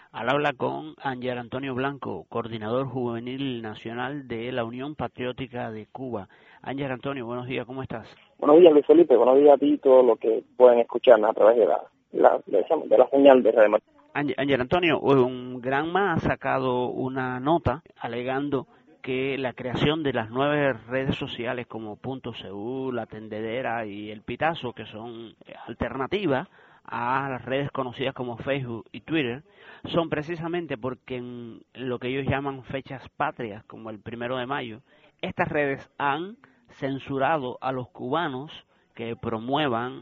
Al habla con Ángel Antonio Blanco, coordinador juvenil nacional de la Unión Patriótica de Cuba. Ángel Antonio, buenos días, ¿cómo estás? Buenos días, Luis Felipe, buenos días a ti y todo lo que pueden escuchar a través de la señal de Radio Martín. Ángel Antonio, un Granma ha sacado una nota alegando que la creación de las 9 redes sociales como .cu, La Tendedera y El Pitazo, que son alternativas a las redes conocidas como Facebook y Twitter, son precisamente porque en lo que ellos llaman fechas patrias, como el 1 de mayo, estas redes han censurado a los cubanos que promueven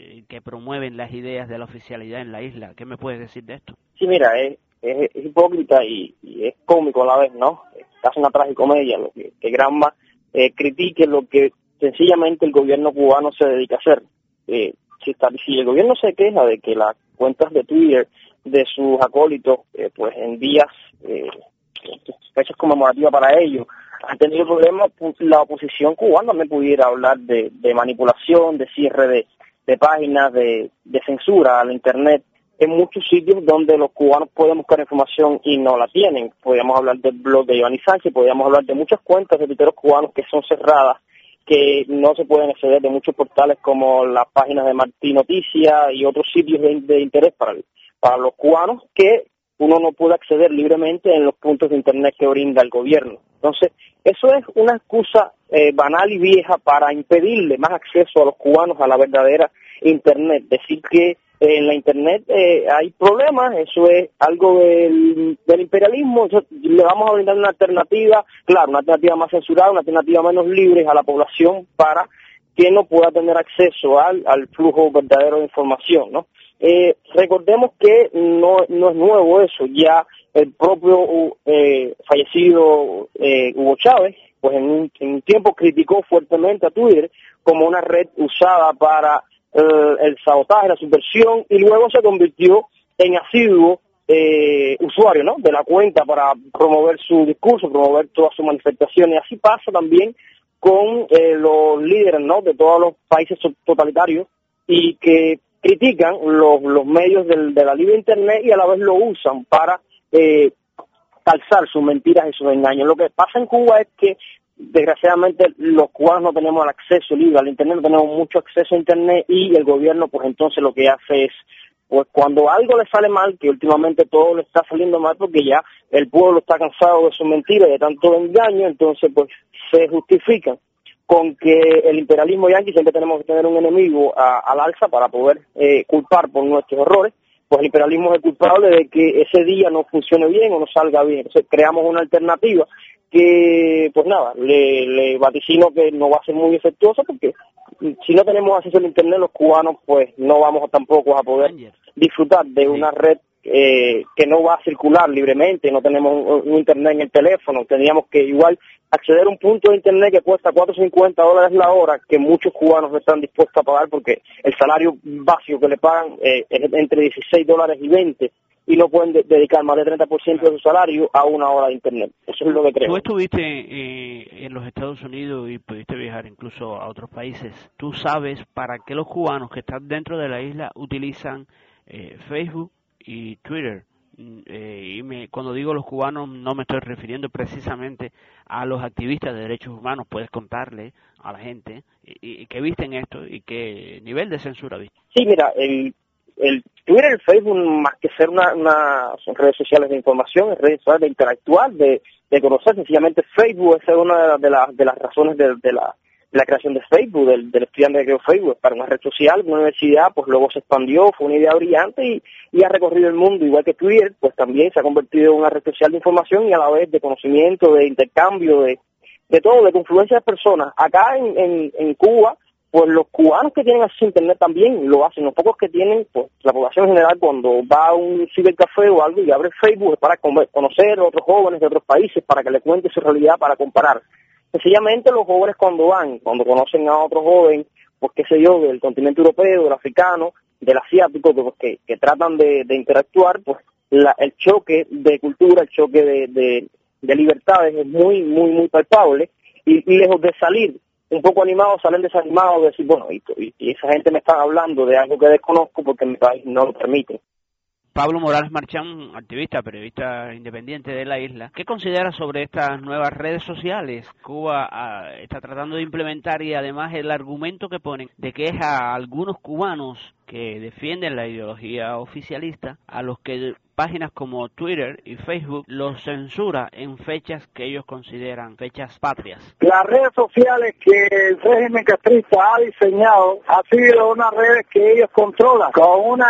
las ideas de la oficialidad en la isla. ¿Qué me puedes decir de esto? Sí, mira, es hipócrita y es cómico a la vez, ¿no? Es casi una tragicomedia lo que Granma critique lo que sencillamente el gobierno cubano se dedica a hacer. Si el gobierno se queja de que las cuentas de Twitter de sus acólitos, pues en días, fechas conmemorativas para ellos, han tenido problemas, la oposición cubana también pudiera hablar de manipulación, de cierre de páginas, de censura al Internet, en muchos sitios donde los cubanos pueden buscar información y no la tienen. Podríamos hablar del blog de Giovanni Sánchez, podríamos hablar de muchas cuentas de tuiteros cubanos que son cerradas, que no se pueden acceder, de muchos portales como las páginas de Martín Noticias y otros sitios de interés para los cubanos que uno no puede acceder libremente en los puntos de Internet que brinda el gobierno. Entonces, eso es una excusa banal y vieja para impedirle más acceso a los cubanos a la verdadera Internet. Decir que en la Internet hay problemas, eso es algo del imperialismo. Le vamos a brindar una alternativa, claro, una alternativa más censurada, una alternativa menos libre a la población para que no pueda tener acceso al flujo verdadero de información, ¿no? Recordemos que no es nuevo eso, ya el propio fallecido Hugo Chávez, pues en un tiempo criticó fuertemente a Twitter como una red usada para el sabotaje, la subversión, y luego se convirtió en asiduo usuario, ¿no?, de la cuenta para promover su discurso, promover todas sus manifestaciones. Así pasa también con los líderes, ¿no?, de todos los países totalitarios y que critican los medios de la libre Internet y a la vez lo usan para calzar sus mentiras y sus engaños. Lo que pasa en Cuba es que desgraciadamente los cubanos no tenemos el acceso libre al Internet, no tenemos mucho acceso a Internet, y el gobierno pues entonces lo que hace es, pues cuando algo le sale mal, que últimamente todo le está saliendo mal porque ya el pueblo está cansado de sus mentiras y de tanto engaño, entonces pues se justifican con que el imperialismo yanqui, siempre tenemos que tener un enemigo al alza para poder culpar por nuestros errores. Pues el imperialismo es el culpable de que ese día no funcione bien o no salga bien. Entonces creamos una alternativa que, pues nada, le vaticino que no va a ser muy efectuosa, porque si no tenemos acceso al Internet, los cubanos pues no vamos tampoco a poder disfrutar de una red que no va a circular libremente. No tenemos un Internet en el teléfono, tendríamos que igual acceder a un punto de Internet que cuesta $4.50 la hora, que muchos cubanos no están dispuestos a pagar porque el salario básico que le pagan es entre $16 y 20, y no pueden dedicar más del 30% de su salario a una hora de Internet. Eso es lo que creo. Tú estuviste en los Estados Unidos y pudiste viajar incluso a otros países. ¿Tú sabes para qué los cubanos que están dentro de la isla utilizan Facebook y Twitter? Cuando digo los cubanos no me estoy refiriendo precisamente a los activistas de derechos humanos. Puedes contarle a la gente y qué visten esto y qué nivel de censura viste. Sí, mira, el Twitter y el Facebook, más que ser son redes sociales de información, es redes sociales de interactuar, de conocer. Sencillamente Facebook es una de las razones de la creación de Facebook, del estudiante que creó Facebook, para una red social, una universidad, pues luego se expandió, fue una idea brillante y ha recorrido el mundo, igual que Twitter, pues también se ha convertido en una red social de información y a la vez de conocimiento, de intercambio, de todo, de confluencia de personas. Acá en Cuba, pues los cubanos que tienen acceso a Internet también lo hacen. Los pocos que tienen, pues la población en general, cuando va a un cibercafé o algo y abre Facebook, es para conocer a otros jóvenes de otros países, para que le cuente su realidad, para comparar. Sencillamente los jóvenes cuando conocen a otro joven, pues qué sé yo, del continente europeo, del africano, del asiático, que tratan de interactuar, pues el choque de cultura, el choque de libertades es muy, muy, muy palpable, y lejos de salir un poco animados, salen desanimados, de decir, bueno, y esa gente me está hablando de algo que desconozco porque mi país no lo permite. Pablo Morales Marchán, activista, periodista independiente de la isla, ¿qué considera sobre estas nuevas redes sociales? Cuba está tratando de implementar, y además el argumento que ponen de que es a algunos cubanos que defienden la ideología oficialista a los que páginas como Twitter y Facebook los censura en fechas que ellos consideran fechas patrias. Las redes sociales que el régimen castrista ha diseñado han sido unas redes que ellos controlan con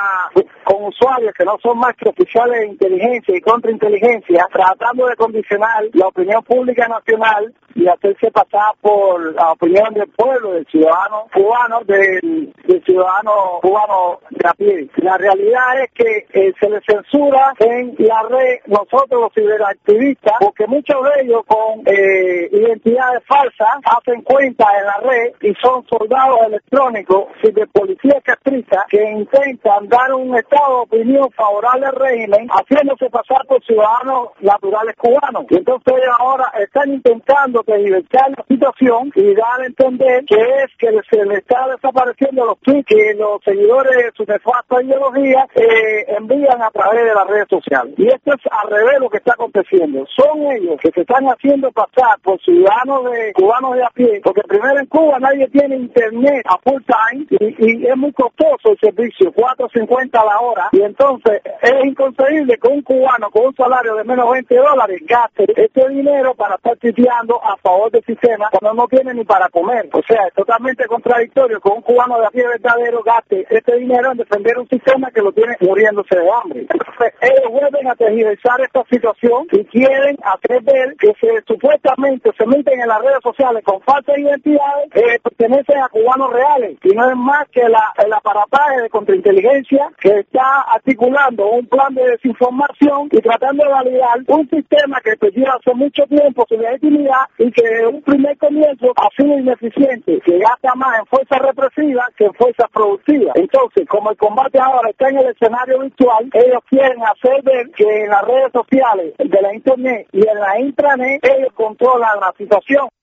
usuarios que no son más que oficiales de inteligencia y contrainteligencia, tratando de condicionar la opinión pública nacional y hacerse pasar por la opinión del pueblo, del ciudadano cubano, del ciudadano cubano de a pie. La realidad es que se les censura en la red nosotros los ciberactivistas, porque muchos de ellos con identidades falsas hacen cuenta en la red y son soldados electrónicos de policías castristas que intentan dar un estado de opinión favorable al régimen, haciéndose pasar por ciudadanos naturales cubanos. Y entonces ellos ahora están intentando tergiversar la situación y dar a entender que es que se le está desapareciendo los tweets que los seguidores de su nefasta ideología envían a través de las redes sociales. Y esto es al revés lo que está aconteciendo. Son ellos que se están haciendo pasar por ciudadanos cubanos de a pie, porque primero en Cuba nadie tiene internet a full time y es muy costoso el servicio, $4.50 a la hora, y entonces es inconcebible que un cubano con un salario de menos $20 gaste este dinero para estar tuiteando a favor del sistema cuando no tiene ni para comer. O sea, es totalmente contradictorio que un cubano de a pie verdadero gaste este dinero en defender un sistema que lo tiene muriéndose de hambre. Entonces ellos vuelven a tergiversar esta situación y quieren hacer ver que supuestamente se meten en las redes sociales con falsas identidades que pertenecen a cubanos reales, y no es más que el aparataje de contrainteligencia que está articulando un plan de desinformación y tratando de validar un sistema que perdió hace mucho tiempo su legitimidad y que desde un primer comienzo ha sido ineficiente, que gasta más en fuerzas represivas que en fuerzas productivas. Entonces, como el combate ahora está en el escenario virtual, ellos quieren hacer ver que en las redes sociales de la internet y en la intranet ellos controlan la situación.